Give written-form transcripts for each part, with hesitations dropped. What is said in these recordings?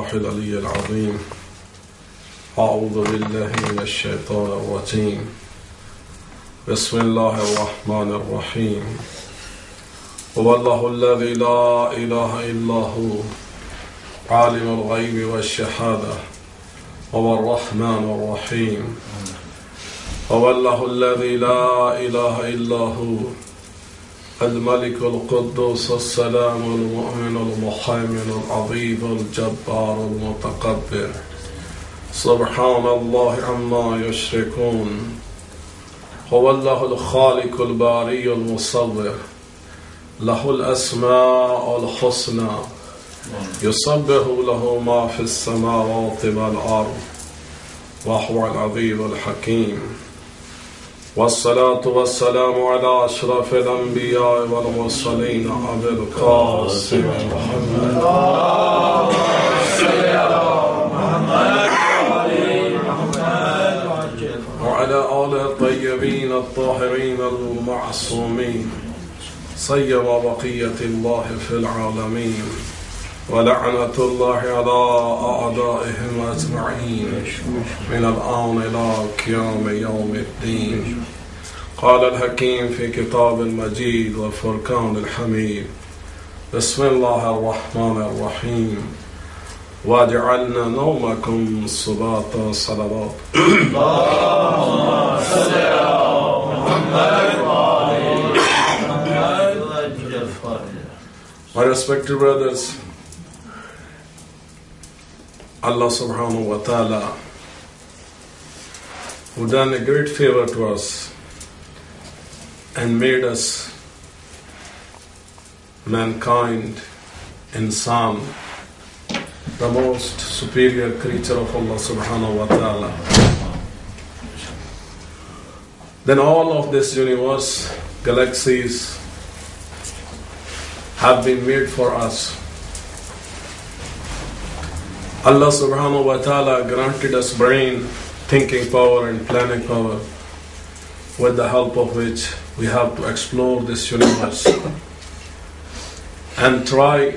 الله العلي العظيم. أعوذ بالله من الشيطان الرجيم. بسم الله الرحمن الرحيم. هو الله الذي لا إله إلا هو عالم الغيب والشهادة هو الرحمن الرحيم. هو الله الذي لا إله إلا هو الملك القدوس السلام المؤمن المهيمن العظيم الجبار المتكبر سبحان الله عما يشركون. هو الله الخالق الباري المصور له الأسماء الحسنى يسبح له ما في السماوات والأرض وهو العزيز الحكيم. والصلاة والسلام على أشرف الأنبياء والمرسلين أبي القاسم محمد وعلى آله الطيبين الطاهرين المعصومين سيما بقية الله في العالمين ولعنة الله على أعدائهم أجمعين من الآن إلى قيام يوم الدين. قال الحكيم في كتاب المجيد والفرقان الحميد. بسم الله الرحمن الرحيم. وجعلنا نومكم سباتا صلوات. اللهم صل على محمد. My respected brothers, Allah subhanahu wa ta'ala, who done a great favor to us and made us mankind, insan, the most superior creature of Allah subhanahu wa ta'ala. Then all of this universe, galaxies, have been made for us. Allah subhanahu wa ta'ala granted us brain, thinking power and planning power, with the help of which we have to explore this universe and try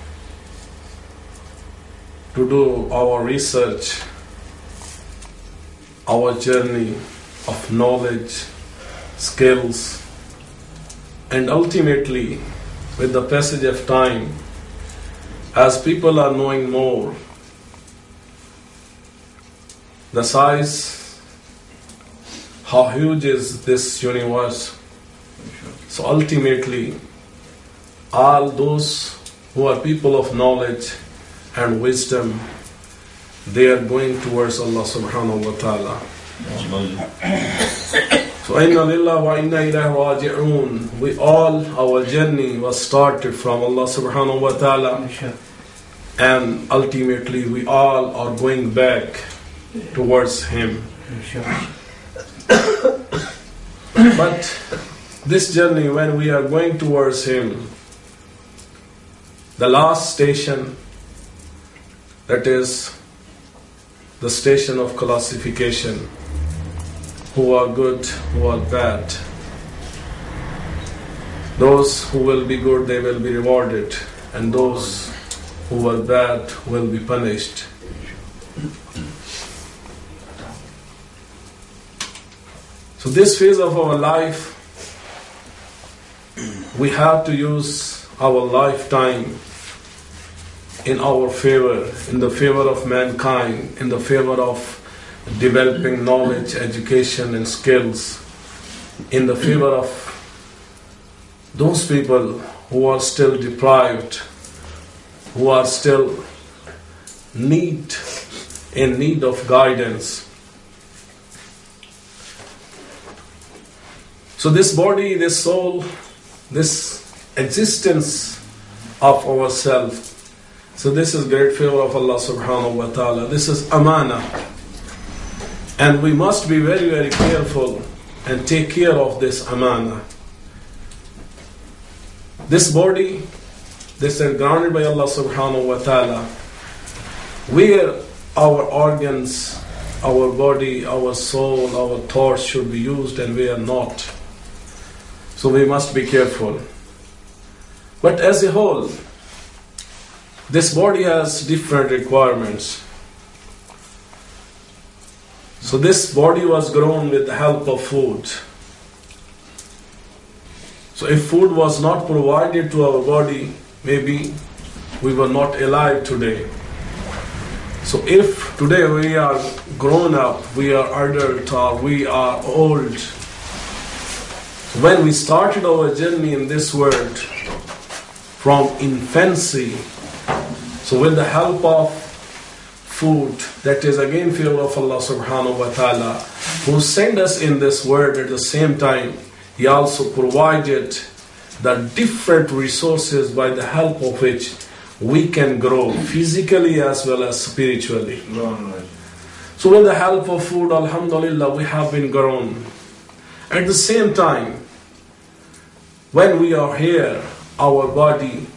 to do our research, our journey of knowledge, skills, and ultimately, with the passage of time, as people are knowing more, the size, how huge is this universe. So ultimately, all those who are people of knowledge and wisdom, they are going towards Allah subhanahu wa ta'ala. So inna lillah wa inna ilayhi raji'un. We all, our journey was started from Allah subhanahu wa ta'ala, and ultimately we all are going back towards Him. But this journey, when we are going towards Him, the last station, that is the station of classification, who are good, who are bad. Those who will be good, they will be rewarded, and those who are bad will be punished. So this phase of our life, we have to use our lifetime in our favor, in the favor of mankind, in the favor of developing knowledge, education, and skills, in the favor of those people who are still deprived, who are still in need of guidance. So this body, this soul, this existence of ourselves, so this is great favor of Allah subhanahu wa ta'ala. This is amana. And we must be very, very careful and take care of this amana. This body, this is granted by Allah subhanahu wa ta'ala, where our organs, our body, our soul, our thoughts should be used and where not. So we must be careful. But as a whole, this body has different requirements. So this body was grown with the help of food. So if food was not provided to our body, maybe we were not alive today. So if today we are grown up, we are adult or we are old, when we started our journey in this world from infancy, so with the help of food, that is again favor of Allah subhanahu wa ta'ala, who sent us in this world at the same time, He also provided the different resources by the help of which we can grow physically as well as spiritually. So with the help of food, alhamdulillah, we have been grown. At the same time, when we are here, our body,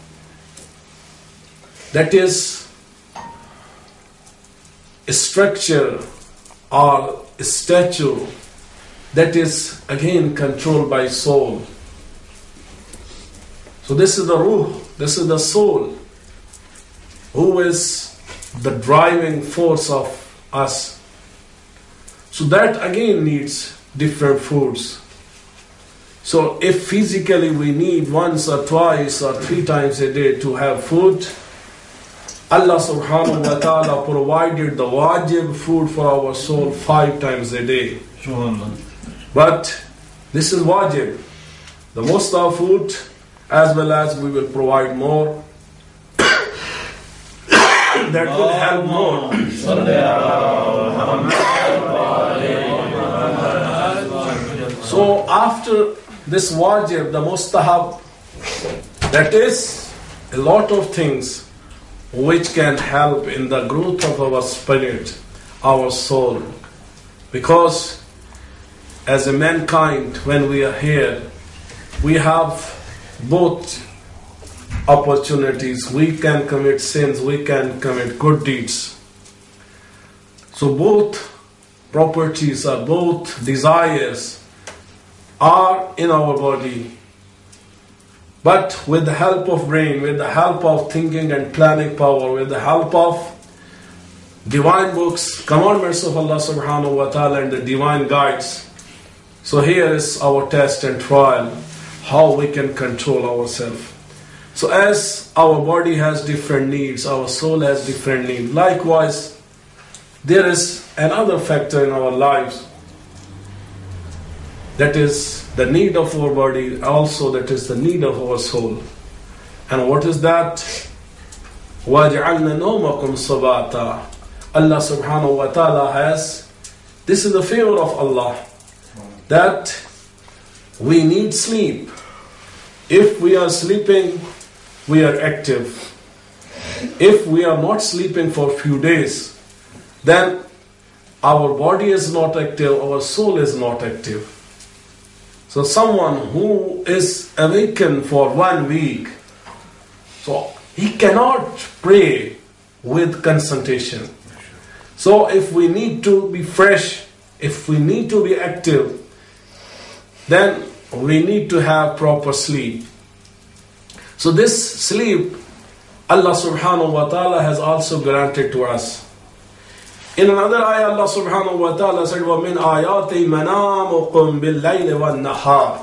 that is a structure or a statue that is again controlled by soul. So this is the ruh, this is the soul, who is the driving force of us. So that again needs different foods. So if physically we need once or twice or 3 times a day to have food, Allah subhanahu wa ta'ala provided the wajib food for our soul 5 times a day. But this is wajib. The most of food, as well as we will provide more, that will help more. So after this wajib, the mustahab, that is a lot of things which can help in the growth of our spirit, our soul. Because as a mankind, when we are here, we have both opportunities. We can commit sins, we can commit good deeds. So both properties or both desires are in our body. But with the help of brain, with the help of thinking and planning power, with the help of divine books, commandments of Allah subhanahu wa ta'ala and the divine guides. So here is our test and trial, how we can control ourselves. So as our body has different needs, our soul has different needs. Likewise, there is another factor in our lives, that is the need of our body, also that is the need of our soul. And what is that? وَجَعَلْنَا نَوْمَكُمْ صَبَاتًا. Allah subhanahu wa ta'ala has, this is the favor of Allah, that we need sleep. If we are sleeping, we are active. If we are not sleeping for a few days, then our body is not active, our soul is not active. So someone who is awakened for 1 week, so he cannot pray with concentration. So if we need to be fresh, if we need to be active, then we need to have proper sleep. So this sleep, Allah subhanahu wa ta'ala has also granted to us. In another ayah, Allah subhanahu wa ta'ala said, وَمِنْ آيَاتِ مَنَامُكُمْ بِاللَّيْلِ وَالنَّهَارِ.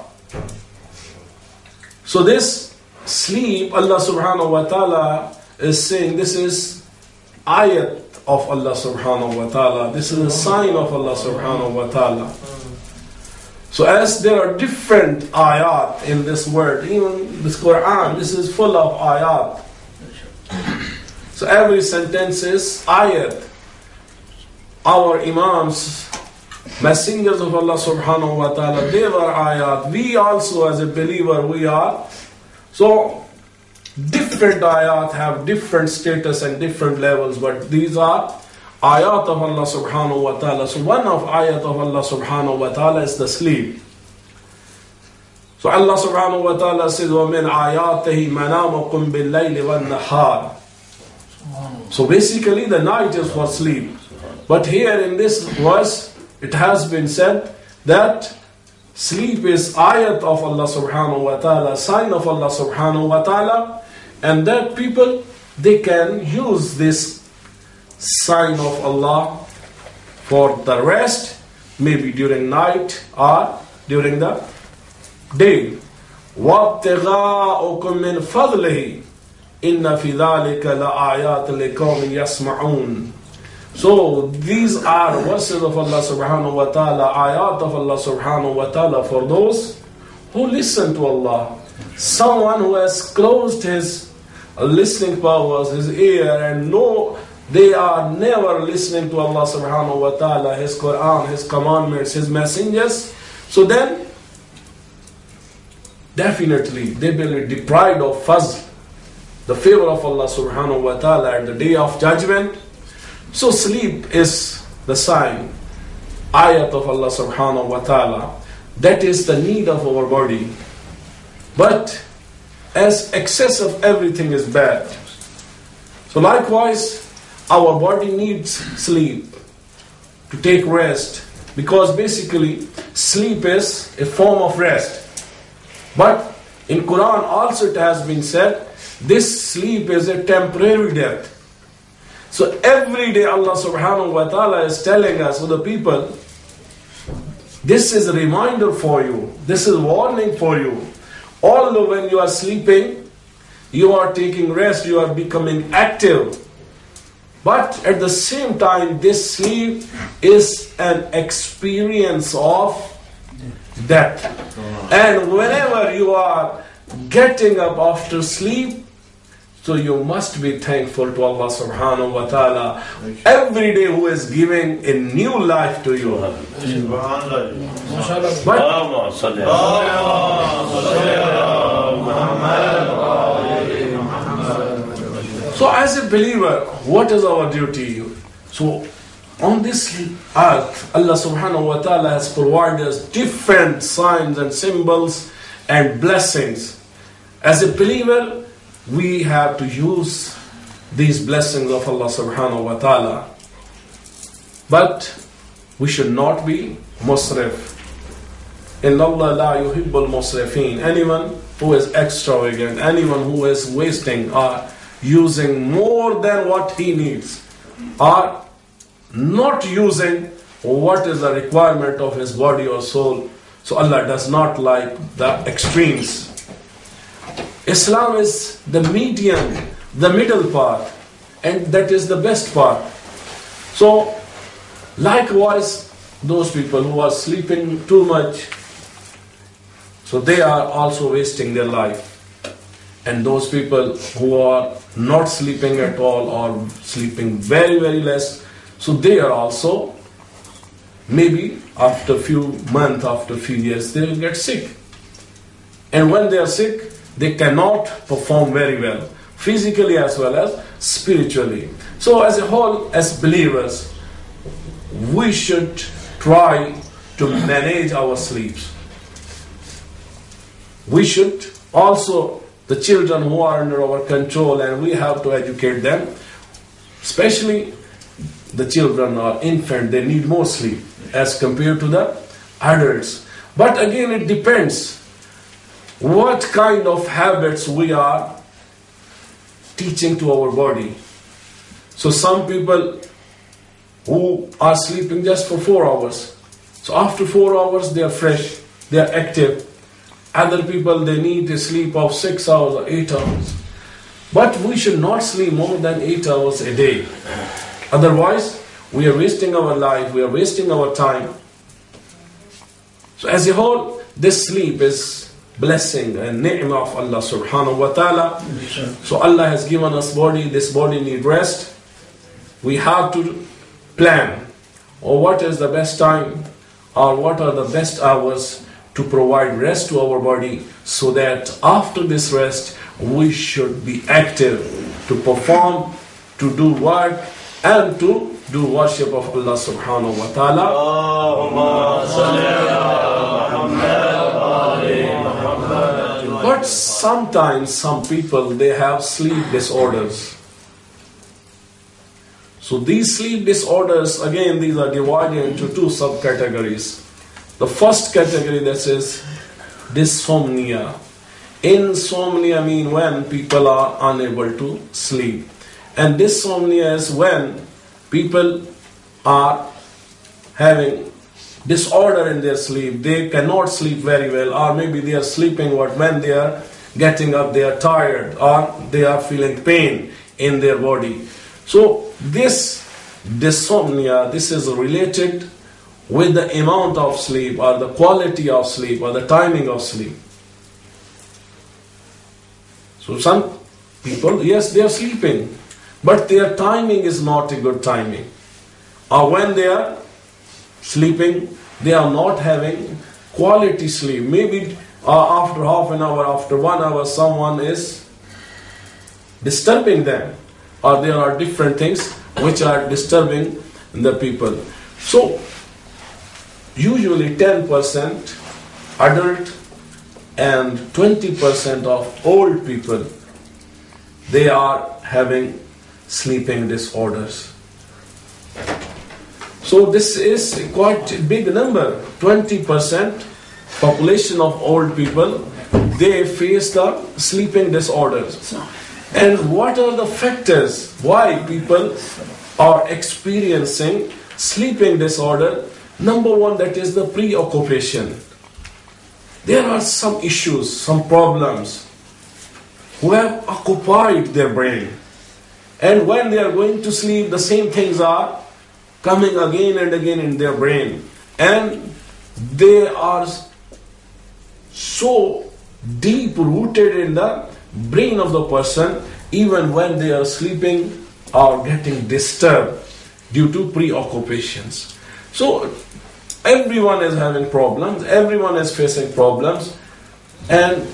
So this sleep, Allah subhanahu wa ta'ala is saying, this is ayat of Allah subhanahu wa ta'ala. This is a sign of Allah subhanahu wa ta'ala. So as there are different ayat in this word, even this Quran, this is full of ayat. So every sentence is ayat. Our imams, messengers of Allah subhanahu wa ta'ala, they were ayat. We also as a believer, we are. So different ayat have different status and different levels, but these are ayat of Allah subhanahu wa ta'ala. So one of ayat of Allah subhanahu wa ta'ala is the sleep. So Allah subhanahu wa ta'ala says, وَمِنْ آيَاتِهِ مَنَامُكُمْ بِاللَّيْلِ وَالنَّهَارِ. So basically the night is for sleep. But here in this verse, it has been said that sleep is ayat of Allah subhanahu wa ta'ala, sign of Allah subhanahu wa ta'ala, and that people they can use this sign of Allah for the rest, maybe during night or during the day. وَابْتِغَاءُكُم مِّن فَضْلِهِ إِنَّ فِي ذَلِكَ لَآيَاتٍ لِقَوْمٍ يَسْمَعُونَ. So these are verses of Allah subhanahu wa ta'ala, ayat of Allah subhanahu wa ta'ala for those who listen to Allah. Someone who has closed his listening powers, his ear, and know they are never listening to Allah subhanahu wa ta'ala, His Quran, His commandments, His messengers. So then, definitely they will be deprived of fazl, the favor of Allah subhanahu wa ta'ala at the day of judgment. So sleep is the sign, ayat of Allah subhanahu wa ta'ala. That is the need of our body. But as excess of everything is bad, so likewise our body needs sleep to take rest, because basically sleep is a form of rest. But in Quran also it has been said, this sleep is a temporary death. So every day Allah subhanahu wa ta'ala is telling us, to the people, this is a reminder for you, this is warning for you. Although when you are sleeping, you are taking rest, you are becoming active. But at the same time, this sleep is an experience of death. And whenever you are getting up after sleep, so you must be thankful to Allah subhanahu wa ta'ala every day who is giving a new life to you. But so as a believer, what is our duty? So on this earth, Allah subhanahu wa ta'ala has provided us different signs and symbols and blessings. As a believer, we have to use these blessings of Allah subhanahu wa ta'ala. But we should not be musrif. إِنَّ اللَّهَ لَا يُحِبُّ الْمُسْرِفِينَ. Anyone who is extravagant, anyone who is wasting or using more than what he needs, or not using what is the requirement of his body or soul. So Allah does not like the extremes. Islam is the median, the middle part, and that is the best part. So likewise, those people who are sleeping too much, so they are also wasting their life. And those people who are not sleeping at all or sleeping very, very less, so they are also, maybe after a few months, after a few years, they will get sick. And when they are sick, they cannot perform very well, physically as well as spiritually. So as a whole, as believers, we should try to manage our sleeps. We should also, the children who are under our control, and we have to educate them, especially the children or infant, they need more sleep as compared to the adults. But again, it depends what kind of habits we are teaching to our body. So some people who are sleeping just for 4 hours, so after 4 hours they are fresh, they are active. Other people, they need a sleep of 6 hours or 8 hours. But we should not sleep more than 8 hours a day. Otherwise, we are wasting our life, we are wasting our time. So as a whole, this sleep is blessing and ni'mah of Allah subhanahu wa ta'ala. So Allah has given us body, this body needs rest. We have to plan, or what is the best time, or what are the best hours to provide rest to our body, so that after this rest, we should be active to perform, to do work, and to do worship of Allah subhanahu wa ta'ala. But sometimes some people, they have sleep disorders. So these sleep disorders, again, these are divided into 2 subcategories. The first category, that is dysphonia. Insomnia means when people are unable to sleep. And dysomnia is when people are having disorder in their sleep. They cannot sleep very well, or maybe they are sleeping, but when they are getting up, they are tired, or they are feeling pain in their body. So this dysomnia, this is related with the amount of sleep, or the quality of sleep, or the timing of sleep. So some people, yes, they are sleeping, but their timing is not a good timing. Or when they are sleeping, they are not having quality sleep. Maybe after half an hour, after 1 hour, someone is disturbing them. Or there are different things which are disturbing the people. So, usually 10% adult and 20% of old people, they are having sleeping disorders. So this is quite a big number. 20% population of old people, they face the sleeping disorders. And what are the factors why people are experiencing sleeping disorder? Number one, that is the preoccupation. There are some issues, some problems who have occupied their brain. And when they are going to sleep, the same things are coming again and again in their brain. And they are so deep rooted in the brain of the person, even when they are sleeping or getting disturbed due to preoccupations. So everyone is having problems, everyone is facing problems, and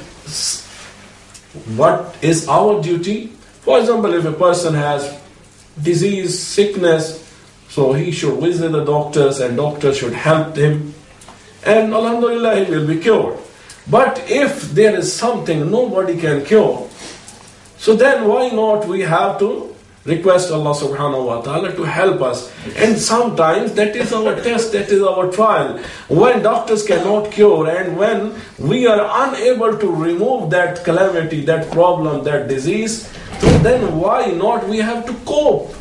what is our duty? For example, if a person has disease, sickness, so he should visit the doctors and doctors should help him, and alhamdulillah he will be cured. But if there is something nobody can cure, so then why not we have to request Allah subhanahu wa ta'ala to help us. And sometimes that is our test, that is our trial. When doctors cannot cure and when we are unable to remove that calamity, that problem, that disease, so then why not we have to cope.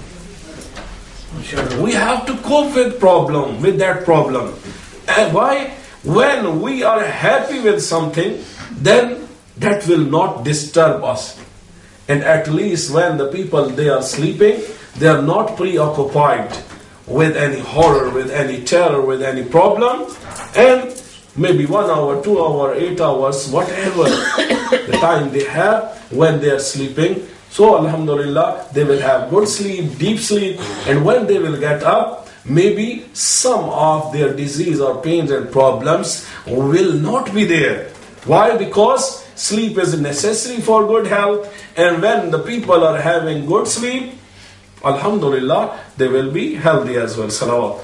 We have to cope with that problem. And why? When we are happy with something, then that will not disturb us. And at least when the people, they are sleeping, they are not preoccupied with any horror, with any terror, with any problem. And maybe 1 hour, 2 hours, 8 hours, whatever the time they have when they are sleeping. So alhamdulillah, they will have good sleep, deep sleep. And when they will get up, maybe some of their disease or pains and problems will not be there. Why? Because sleep is necessary for good health, and when the people are having good sleep, alhamdulillah, they will be healthy as well. Salawat.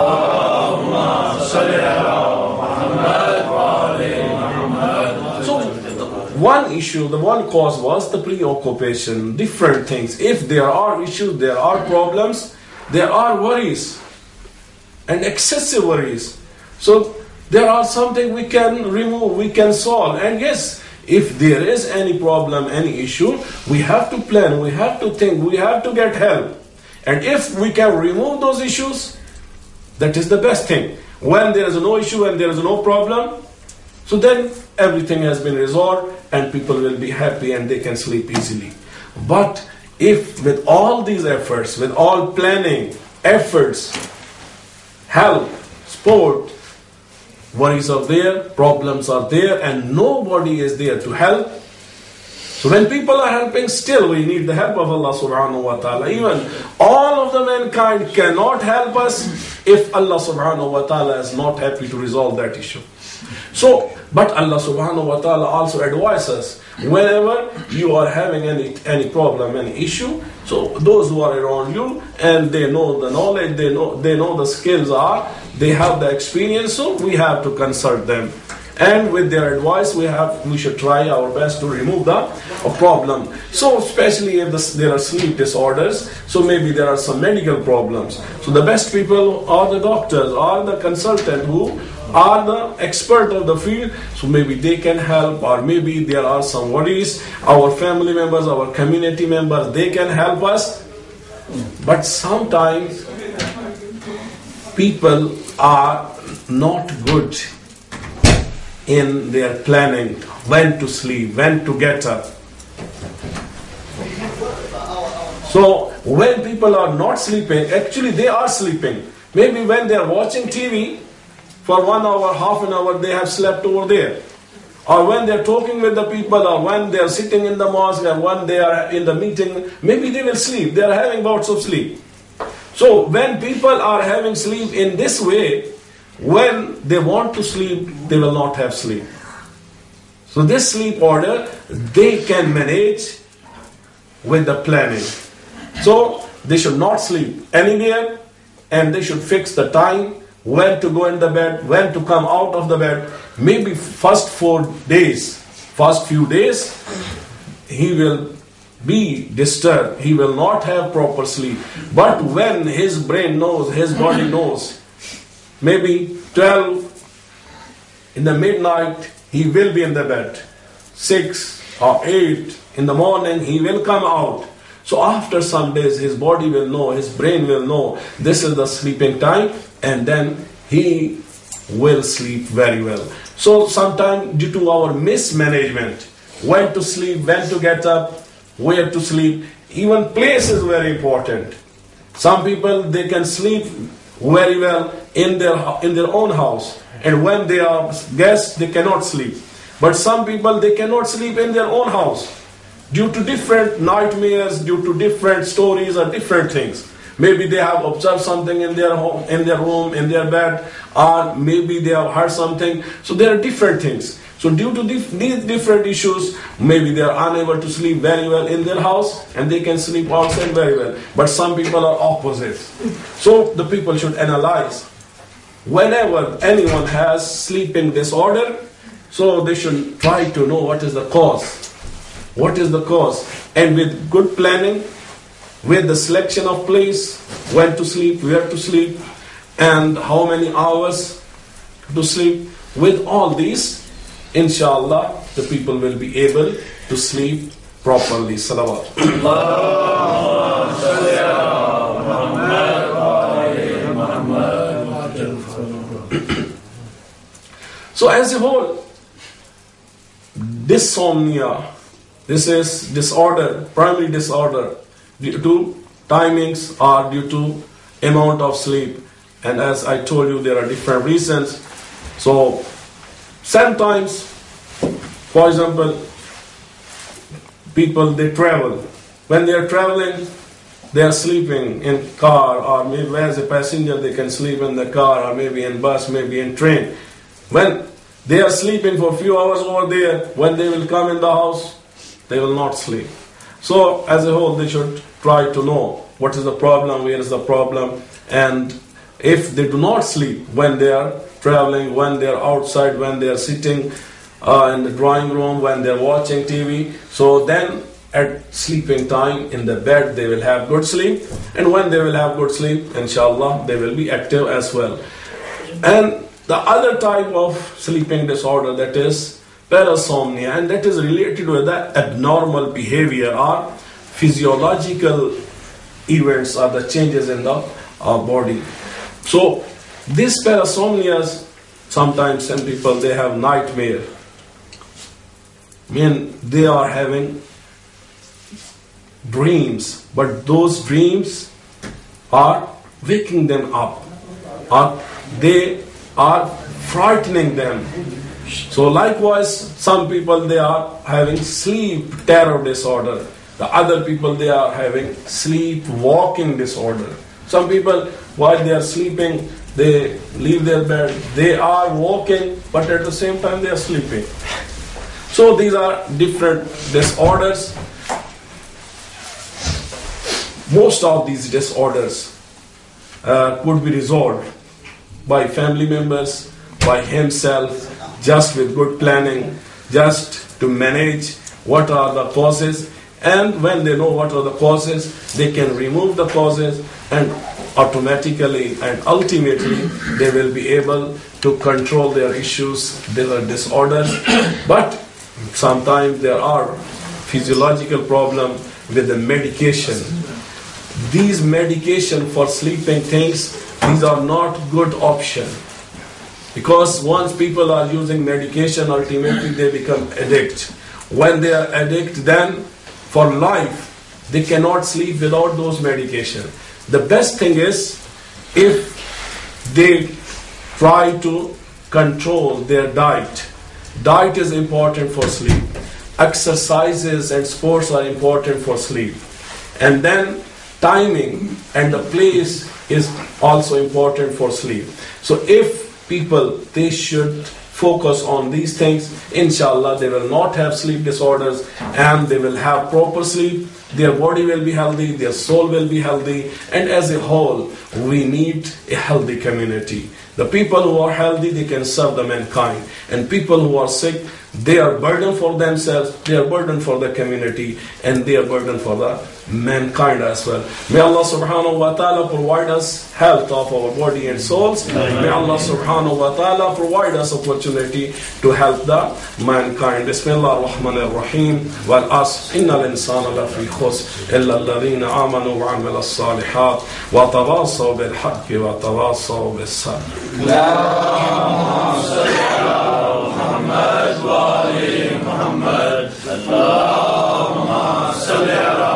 Allahumma salli ala Muhammad wa ali Muhammad. So, one issue, the one cause was the preoccupation, different things. If there are issues, there are problems, there are worries, and excessive worries. So, there are something we can remove, we can solve. And yes, if there is any problem, any issue, we have to plan, we have to think, we have to get help. And if we can remove those issues, that is the best thing. When there is no issue and there is no problem, so then everything has been resolved and people will be happy and they can sleep easily. But if with all these efforts, with all planning, efforts, help, support, worries are there, problems are there, and nobody is there to help. So when people are helping, still we need the help of Allah subhanahu wa ta'ala. Even all of the mankind cannot help us if Allah subhanahu wa ta'ala is not happy to resolve that issue. So, but Allah subhanahu wa ta'ala also advises, whenever you are having any problem, any issue, so those who are around you and they know the knowledge, they know the skills are, they have the experience, so we have to consult them. And with their advice, we should try our best to remove the problem. So especially if there are sleep disorders, so maybe there are some medical problems. So the best people are the doctors, are the consultant who are the expert of the field. So maybe they can help, or maybe there are some worries. Our family members, our community members, they can help us. But sometimes people are not good in their planning, when to sleep, when to get up. So when people are not sleeping, actually they are sleeping. Maybe when they are watching TV, for 1 hour, half an hour, they have slept over there. Or when they are talking with the people, or when they are sitting in the mosque, or when they are in the meeting, maybe they will sleep. They are having bouts of sleep. So when people are having sleep in this way, when they want to sleep, they will not have sleep. So this sleep order, they can manage with the planning. So they should not sleep anywhere, and they should fix the time, when to go in the bed, when to come out of the bed. Maybe first few days, he will be disturbed. He will not have proper sleep. But when his brain knows, his body knows, maybe 12 in the midnight, he will be in the bed. 6 or 8 in the morning, he will come out. So after some days, his body will know, his brain will know, this is the sleeping time, and then he will sleep very well. So sometimes due to our mismanagement, when to sleep, when to get up, where to sleep, even place is very important. Some people, they can sleep very well in their own house, and when they are guests, they cannot sleep. But some people, they cannot sleep in their own house due to different nightmares, due to different stories or different things. Maybe they have observed something in their home, in their room, in their bed, or maybe they have heard something. So there are different things. So due to these different issues, maybe they are unable to sleep very well in their house, and they can sleep outside very well. But some people are opposite. So the people should analyze. Whenever anyone has sleeping disorder, so they should try to know what is the cause. What is the cause? And with good planning, with the selection of place, when to sleep, where to sleep, and how many hours to sleep, with all these, inshallah, the people will be able to sleep properly. Salawat. So as a whole, dysomnia, this is disorder, primary disorder, due to timings or due to amount of sleep. And as I told you, there are different reasons. So sometimes, for example, people, they travel. When they are traveling, they are sleeping in car, or maybe as a passenger they can sleep in the car, or maybe in bus, maybe in train. When they are sleeping for a few hours over there, when they will come in the house, they will not sleep. So as a whole, they should try to know what is the problem, where is the problem, and if they do not sleep when they are traveling, when they are outside, when they are sitting in the drawing room, when they are watching TV, so then at sleeping time in the bed they will have good sleep, and when they will have good sleep, inshallah, they will be active as well. And the other type of sleeping disorder, that is parasomnia, and that is related with the abnormal behavior or physiological events or the changes in the body. So these parasomnias, sometimes some people, they have nightmare. I mean, they are having dreams, but those dreams are waking them up, or they are frightening them. So likewise, some people, they are having sleep terror disorder. The other people, they are having sleep walking disorder. Some people, while they are sleeping, they leave their bed, they are walking, but at the same time they are sleeping. So these are different disorders. Most of these disorders could be resolved by family members, by himself, just with good planning, just to manage what are the causes. And when they know what are the causes, they can remove the causes, and automatically and ultimately they will be able to control their issues, their disorders. But sometimes there are physiological problems with the medication. These medication for sleeping things, these are not good option. Because once people are using medication, ultimately they become addict. When they are addict, then for life, they cannot sleep without those medication. The best thing is if they try to control their diet. Diet is important for sleep. Exercises and sports are important for sleep. And then timing and the place is also important for sleep. So if people, they should focus on these things, inshallah they will not have sleep disorders and they will have proper sleep. Their body will be healthy, their soul will be healthy, and as a whole, we need a healthy community. The people who are healthy, they can serve the mankind. And people who are sick, they are burden for themselves, they are burden for the community, and they are burden for the mankind as well. May Allah subhanahu wa ta'ala provide us health of our body and souls. May Allah subhanahu wa ta'ala provide us opportunity to help the mankind. Bismillah ar-Rahman ar-Rahim. Wal asr innal insana lafi khusr illa alladhina amanu wa amila as-salihat wa tawasaw bil haqqi wa tawasaw bis sabr. Allahumma salli ala Muhammad wa ali Muhammad. Allahumma salli ala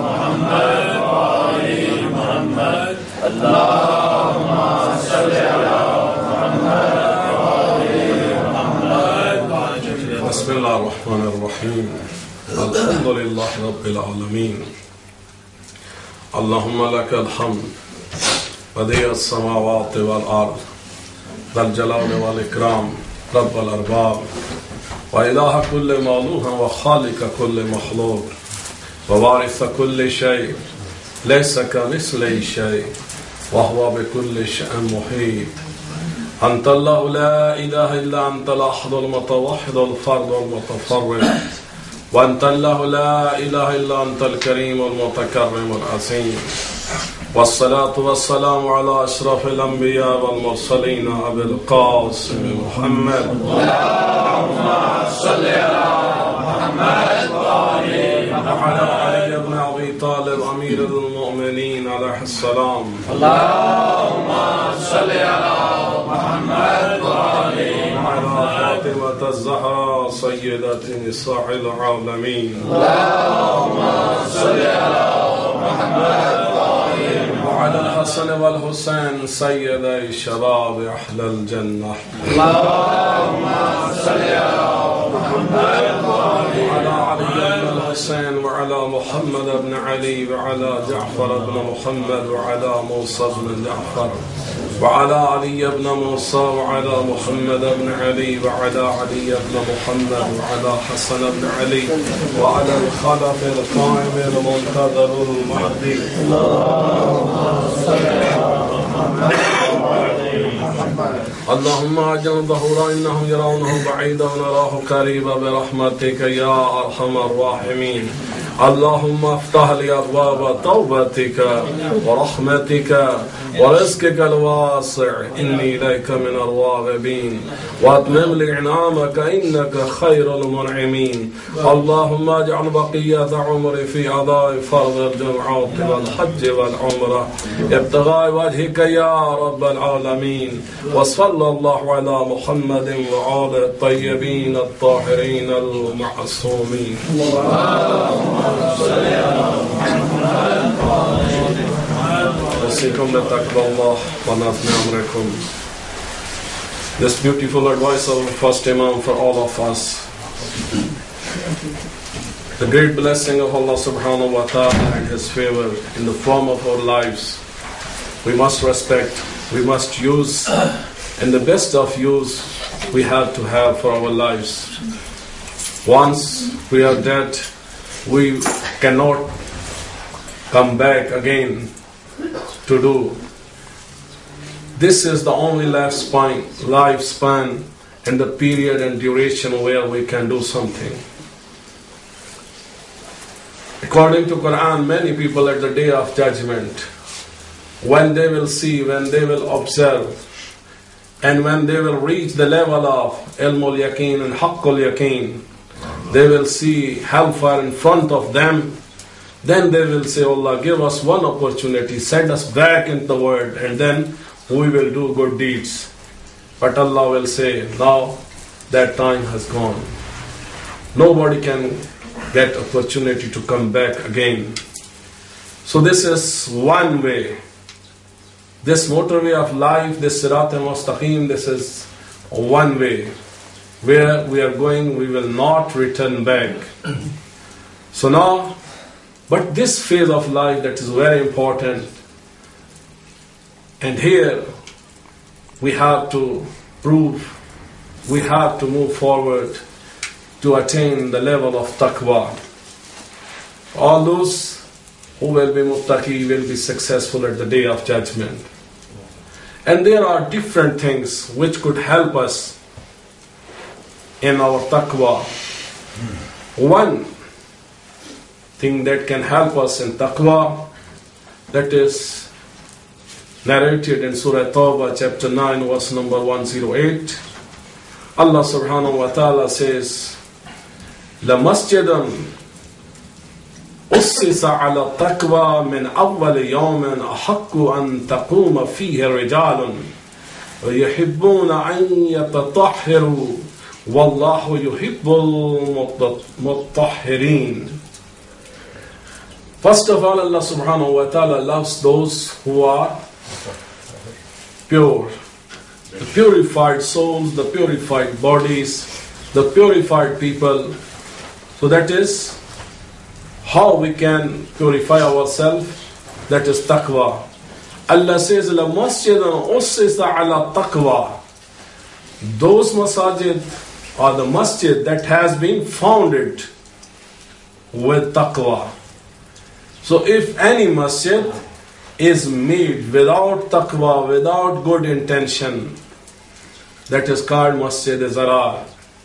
Allahumma salli ala Muhammad wa ali Muhammad. Bismillah ar-Rahman ar-Rahim. Alhamdulillah Rabbil Alameen. Allahumma laka al-hamd badi'a as-samawati wal-ard dhal jalali wal-ikram Rabb al-arbab wa ilaha kulli ma'luha wa khaliqa kulli makhluq wa waritha kulli shay laysa kamithlihi shay وهو بكل شيء محيط أنت الله لا إله إلا أنت الأحد المتوحد الفرد المتفرد وأنت الله لا إله إلا أنت الكريم المتكرم العظيم والصلاة والسلام على أشرف الأنبياء والمرسلين أبي القاسم محمد اللهم صل على محمد وعلى علي بن أبي طالب أمير المؤمنين عليه السلام اللهم صل على محمد وعلى فاطمة الزهراء سيدة نساء العالمين اللهم صل على محمد وعلى الحسن والحسين سيدي شباب أهل الجنة اللهم صل على محمد وعلى علي بن الحسين وعلى محمد بن علي وعلى جعفر بن محمد وعلى موسى بن جعفر وعلى علي بن موسى وعلى محمد بن علي وعلى علي بن محمد وعلى حسن بن علي وعلى الخلف القائم المنتظر المهدي اللهم اجعل ظهورا انهم يرونه بعيدا ونراه قريبا برحمتك يا ارحم الراحمين اللهم افتح لي ابواب توبتك ورحمتك ورزقك الواسع اني اليك من الراغبين واتمم لي انعامك انك خير المنعمين اللهم اجعل بقيه عمري في اداء فرض الجمعات والحج والعمره ابتغاء وجهك يا رب العالمين وصلى الله على محمد وعلى الطيبين الطاهرين المعصومين This beautiful advice of first Imam for all of us. The great blessing of Allah subhanahu wa ta'ala and His favor in the form of our lives. We must respect, we must use, and the best of use we have to have for our lives. Once we are dead, we cannot come back again to do. This is the only lifespan, and the period and duration where we can do something. According to Quran, many people at the day of judgment, when they will see, when they will observe, and when they will reach the level of ilmul yaqeen and haqqul yaqeen, they will see hellfire in front of them. Then they will say, Allah, give us one opportunity, send us back into the world, and then we will do good deeds. But Allah will say, now that time has gone. Nobody can get opportunity to come back again. So this is one way. This motorway of life, this Sirat al-Mustaqim, this is one way. Where we are going, we will not return back. So now, but this phase of life that is very important, and here we have to prove, we have to move forward to attain the level of taqwa. All those who will be muttaqi will be successful at the day of judgment. And there are different things which could help us in our taqwa. One thing that can help us in taqwa, that is narrated in Surah Tawbah chapter 9 verse number 108. Allah subhanahu wa ta'ala says, لَمَسْجِدًا أُسِّسَ عَلَى التَّقْوَى مِنْ أَوَّلِ يَوْمٍ أَحَقُّ أَنْ تَقُومَ فِيهِ رِجَالٌ وَيُحِبُّونَ أَنْ يَتَطَهِّرُوا وَاللَّهُ يُحِبُّ الْمُطَّهِّرِينَ. First of all, Allah subhanahu wa ta'ala loves those who are pure. The purified souls, the purified bodies, the purified people. So that is how we can purify ourselves. That is taqwa. Allah says, لَمَسْجِدًا أُسِّسَ عَلَى التَّقْوَى. Those masajid are the masjid that has been founded with taqwa. So if any masjid is made without taqwa, without good intention, that is called masjid zarar.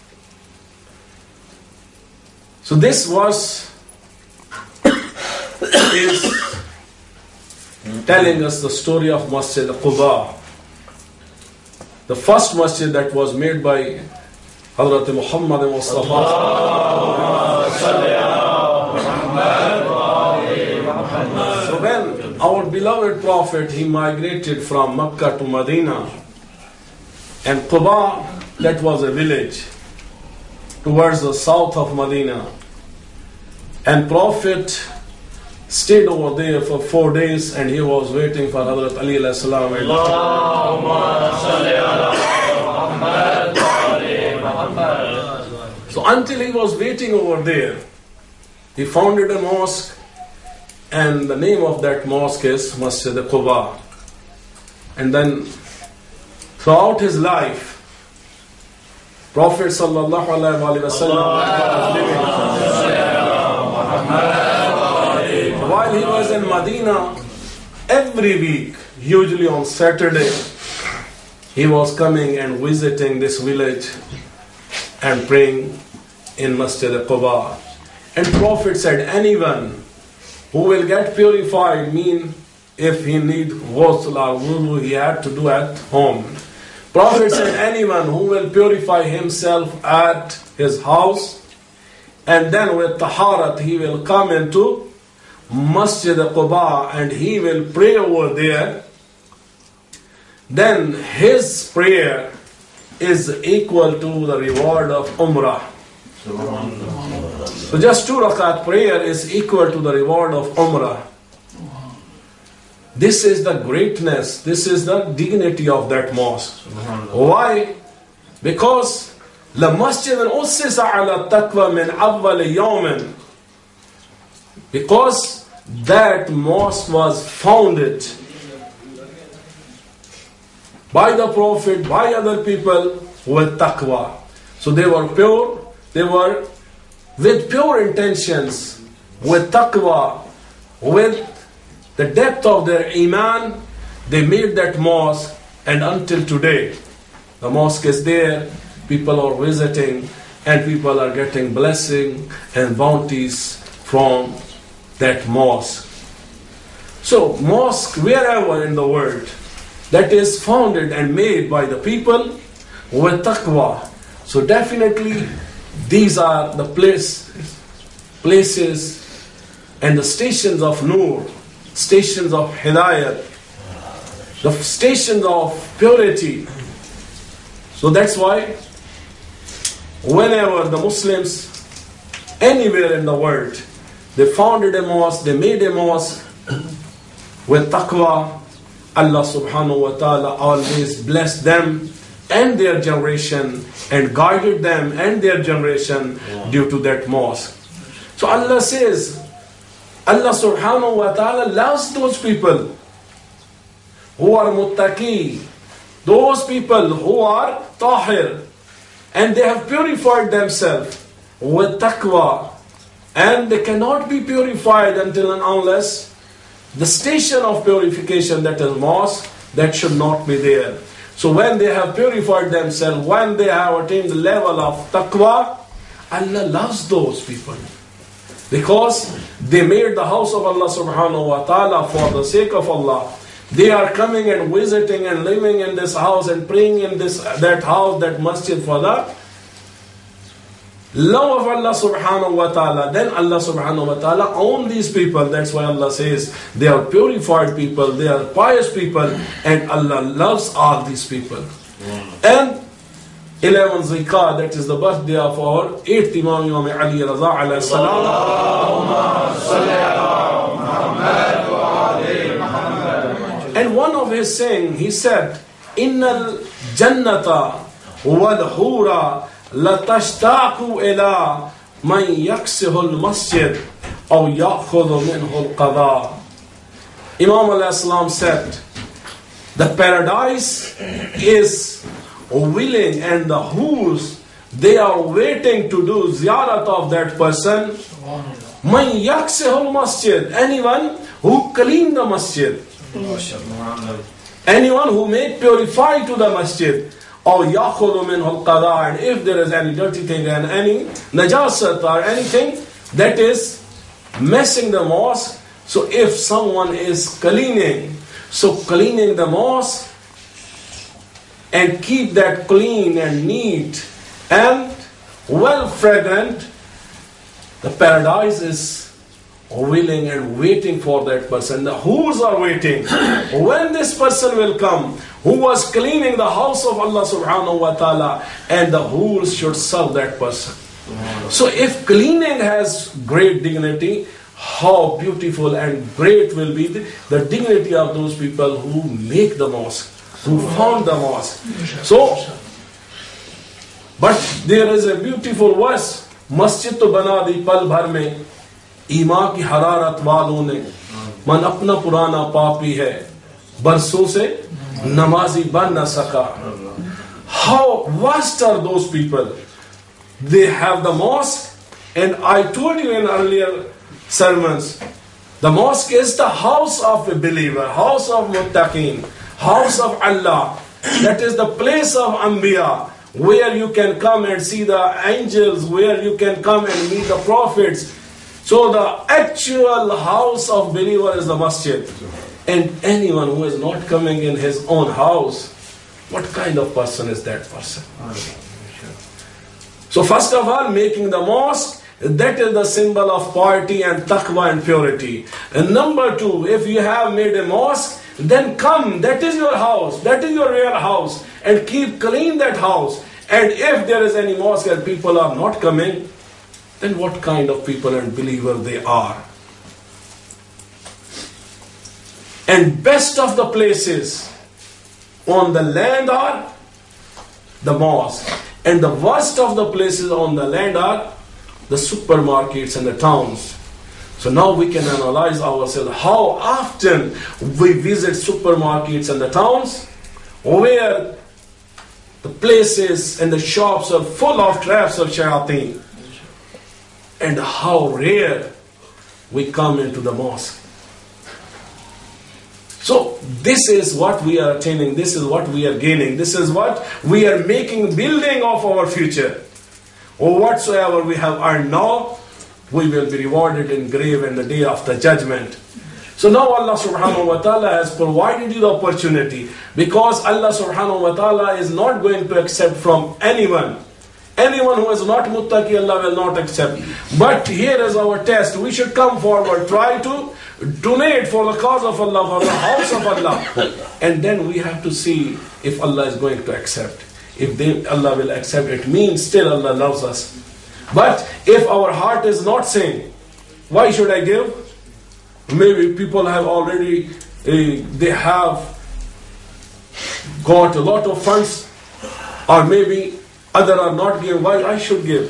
So this verse is telling us the story of Masjid Quba, the first masjid that was made by Hazrat Muhammad Mustafa. So when our beloved Prophet, he migrated from Mecca to Medina, and Quba, that was a village towards the south of Medina, and Prophet stayed over there for 4 days, and he was waiting for Hazrat Ali alayhi salam. So until he was waiting over there, he founded a mosque, and the name of that mosque is Masjid Quba. And then throughout his life, Prophet sallallahu alaihi wasallam was living. While he was in Medina, every week, usually on Saturday, he was coming and visiting this village and praying in Masjid Quba. And Prophet said, anyone who will get purified, if he need ghusl or wudu, he had to do at home. Prophet said, anyone who will purify himself at his house, and then with taharat he will come into Masjid Quba and he will pray over there, then his prayer is equal to the reward of Umrah. So just 2 rakat prayer is equal to the reward of Umrah. This is the greatness, this is the dignity of that mosque. Why? Because لَمَسْجِدًا أُسِّسَ عَلَى التَّقْوَى مِنْ أَوَّلِ يَوْمٍ. Because that mosque was founded by the Prophet, by other people with taqwa. So they were pure, they were with pure intentions, with taqwa, with the depth of their iman, they made that mosque, and until today, the mosque is there, people are visiting, and people are getting blessing and bounties from that mosque. So mosque, wherever in the world, that is founded and made by the people with taqwa. So definitely these are the places and the stations of nur, stations of hidayat, the stations of purity. So that's why whenever the Muslims anywhere in the world, they founded a mosque, they made a mosque with taqwa, Allah subhanahu wa ta'ala always blessed them and their generation and guided them and their generation due to that mosque. So Allah says, Allah subhanahu wa ta'ala loves those people who are muttaqi, those people who are tahir, and they have purified themselves with taqwa, and they cannot be purified until and unless the station of purification, that is mosque, that should not be there. So when they have purified themselves, when they have attained the level of taqwa, Allah loves those people. Because they made the house of Allah subhanahu wa ta'ala for the sake of Allah. They are coming and visiting and living in this house and praying in that house, that masjid for the love of Allah subhanahu wa ta'ala. Then Allah subhanahu wa ta'ala owns these people. That's why Allah says they are purified people, they are pious people, and Allah loves all these people. And 11 Zikah, that is the birthday of our 8th Imam Ali Raza alayhi salam. And one of his saying, he said, Innal jannata wal hura لَتَشْتَاقُ إِلَىٰ مَنْ يَكْسِهُ الْمَسْجِدِ أَوْ يَأْخُذُ مِنْهُ الْقَضَاءِ. Imam al-Islam said, the paradise is willing and the hurs, they are waiting to do ziyarat of that person. مَنْ يَكْسِهُ الْمَسْجِدِ, anyone who clean the masjid. Anyone who make purify to the masjid. Or يَأْخُذُ مِنْهُ الْقَضَاءِ, and if there is any dirty thing and any najasat or anything that is messing the mosque, so if someone is cleaning, so cleaning the mosque and keep that clean and neat and well fragrant, the paradise is willing and waiting for that person. The hurs are waiting. When this person will come, who was cleaning the house of Allah subhanahu wa ta'ala, and the hurs should serve that person. So if cleaning has great dignity, how beautiful and great will be the dignity of those people who make the mosque, who found the mosque. So, but there is a beautiful verse, Masjid to bana di pal bhar mein, ईमा की हरारत वालों ने, मन अपना पुराना पापी है, बरसों से नमाजी बन न सका. How vast are those people? They have the mosque, and I told you in earlier sermons, the mosque is the house of a believer, house of muttaqeen, house of Allah. That is the place of Anbiya, where you can come and see the angels, where you can come and meet the prophets. So the actual house of believer is the masjid. And anyone who is not coming in his own house, what kind of person is that person? So first of all, making the mosque, that is the symbol of piety and taqwa and purity. And number two, if you have made a mosque, then come, that is your house, that is your real house, and keep clean that house. And if there is any mosque and people are not coming, then what kind of people and believer they are? And best of the places on the land are the mosque, and the worst of the places on the land are the supermarkets and the towns. So now we can analyze ourselves how often we visit supermarkets and the towns where the places and the shops are full of traps of shayateen, and how rare we come into the mosque. So this is what we are attaining, this is what we are gaining, this is what we are making, building of our future. Or whatsoever we have earned now, we will be rewarded in grave and the day of the judgment. So now Allah subhanahu wa ta'ala has provided you the opportunity, because Allah subhanahu wa ta'ala is not going to accept from anyone. Anyone who is not muttaqi, Allah will not accept. But here is our test. We should come forward, try to donate for the cause of Allah, for the house of Allah. And then we have to see if Allah is going to accept. If Allah will accept, it means still Allah loves us. But if our heart is not saying, why should I give? Maybe people have already, they have got a lot of funds, or maybe others are not giving. Why I should give?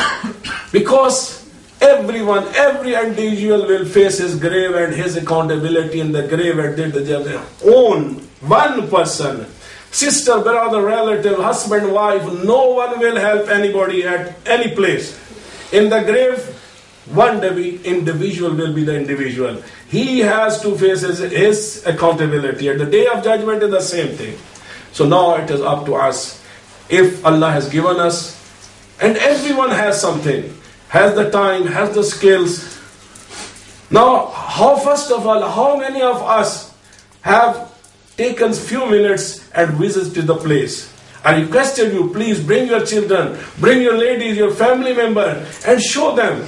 Because everyone, every individual will face his grave and his accountability in the grave and their own one person. Sister, brother, relative, husband, wife, no one will help anybody at any place. In the grave, one day individual will be the individual. He has to face his accountability. At the day of judgment is the same thing. So now it is up to us. If Allah has given us, and everyone has something, has the time, has the skills. Now, first of all, how many of us have taken few minutes and visited the place? I requested you, please bring your children, bring your ladies, your family member, and show them.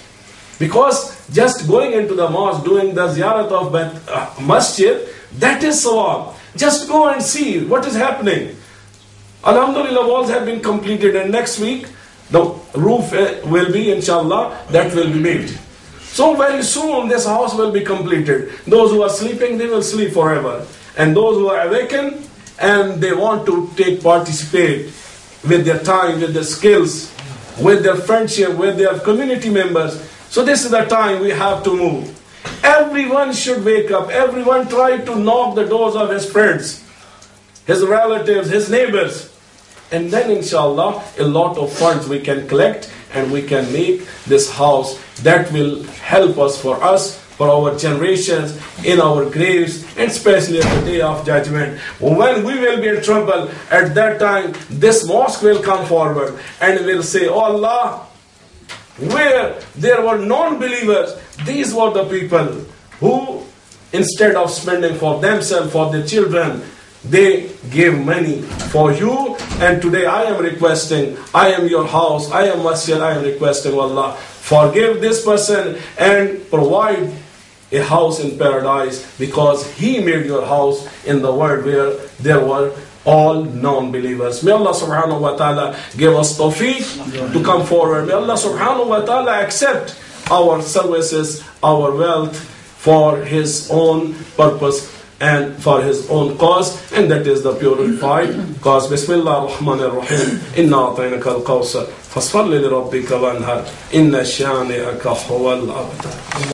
Because just going into the mosque, doing the ziyarat of masjid, that is sawab. Just go and see what is happening. Alhamdulillah, walls have been completed, and next week the roof will be, inshallah, that will be made. So very soon this house will be completed. Those who are sleeping, they will sleep forever. And those who are awakened and they want to participate with their time, with their skills, with their friendship, with their community members. So this is the time we have to move. Everyone should wake up. Everyone try to knock the doors of his friends, his relatives, his neighbors. And then inshallah, a lot of funds we can collect and we can make this house that will help us, for our generations, in our graves, and especially at the day of judgment. When we will be in trouble, at that time, this mosque will come forward and will say, oh Allah, where there were non-believers, these were the people who, instead of spending for themselves, for their children, they gave money for you. And today I am requesting, I am your house, I am masjid, I am requesting, Allah, forgive this person and provide a house in paradise, because he made your house in the world where there were all non-believers. May Allah subhanahu wa ta'ala give us tawfiq to come forward. May Allah subhanahu wa ta'ala accept our services, our wealth for His own purpose and for His own cause, and that is the purified cause. Bismillah ar-Rahman ar-Rahim. Inna a'tainaka al-Kawsar. Fassalli li rabbika wanhar. Inna shani'aka huwal abtar.